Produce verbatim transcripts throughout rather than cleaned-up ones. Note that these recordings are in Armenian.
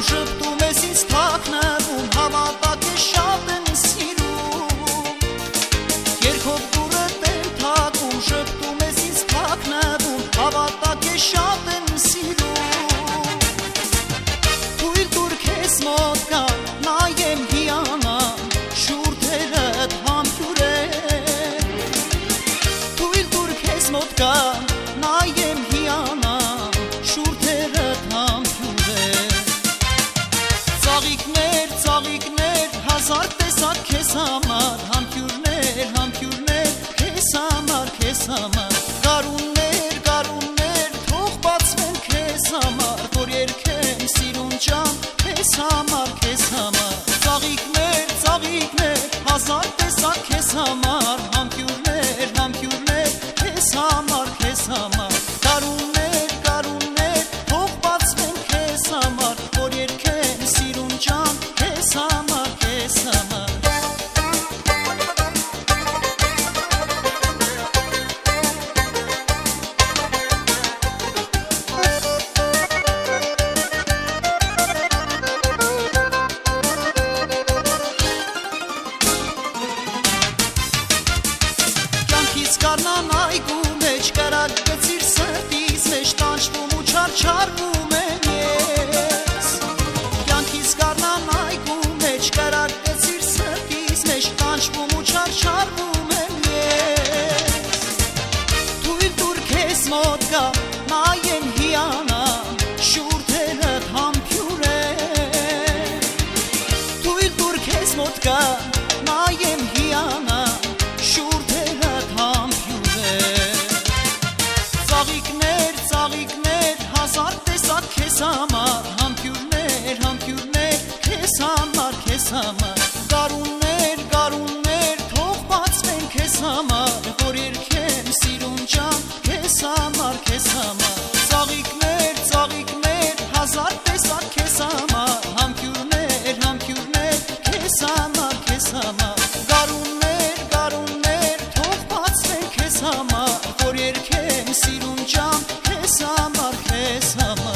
Շպտում ես ինձ թաքնվում, հավատակ է շատ եմ սիրում, երկով դուրդ եմ թակում, շպտում ես ինձ թաքնվում, հավատակ է շատ եմ սիրում, թույլ տուր քեզ մոտ գա, նայեմ հիանամ, շուրթերդ համբյուր է, թույլ տուր քեզ մոտ գա, նայեմ հիանամ, շուրթերդ համբյուր է, ծաղիկներ, ծաղիկներ, հազար տեսակ քեզ համար, համբյուրներ, համբյուրներ, քեզ համար, քեզ համար, գարուններ, գարուններ, թող բացվեն քեզ համար, որ երգեմ սիրուն ջան, քեզ համար, քեզ համար, ծաղիկներ, ծաղիկներ, հազար տեսակ քեզ համար, համբյուրներ, համբյուրներ, քեզ համար, քեզ համար, գարուններ, գարուններ, թող բացվեն քեզ համար, որ երգեմ սիրուն ջան, քեզ համար, քեզ համար։ Կյանքից գարնան այգու մեջ, կրակ գցիր սրտիս մեջ, տանջվում ու չարչարվում եմ ես, կյանքից գարնան այգու մեջ, կրակ գցիր սրտիս մեջ, տանջվում ու չարչարվում եմ ես, թույլ տուր քեզ մոտ գա, նայեմ հիանամ, շուրթերդ համբյուր է, թույլ տուր քեզ մոտ գա, նայեմ հիանամ, շուրթերդ համբյուր է, ծաղիկներ, ծաղիկներ, հազար տեսակ քեզ համար, համբյուրներ, համբյուրներ, քեզ համար, քեզ համար, գարուններ, գարուններ, թող բացվեն քեզ համար, որ երգեմ սիրուն ջան, քեզ համար, քեզ համար, ծաղիկներ, ծաղիկներ, հազար տեսակ քեզ համար, համբյուրներ, համբյուրներ, քեզ համար, քեզ համար, գարուններ, գարուններ, թող բացվեն քեզ համար, որ երգեմ սիրուն ջան, քեզ համար, քեզ համար։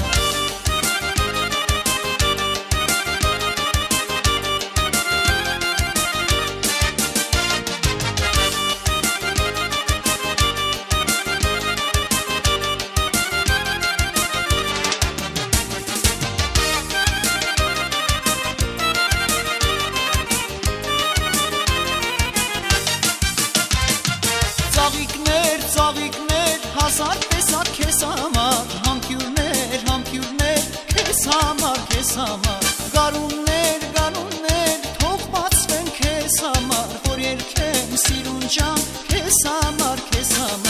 Ծաղիկներ, ծաղիկներ, հազար տեսակ քեզ համար, համբյուրներ, համբյուրներ, քեզ համար, քեզ համար, գարուններ, գարուններ, թող բացվեն քեզ համար, որ երգեմ սիրուն ջան, քեզ համար, քեզ համար։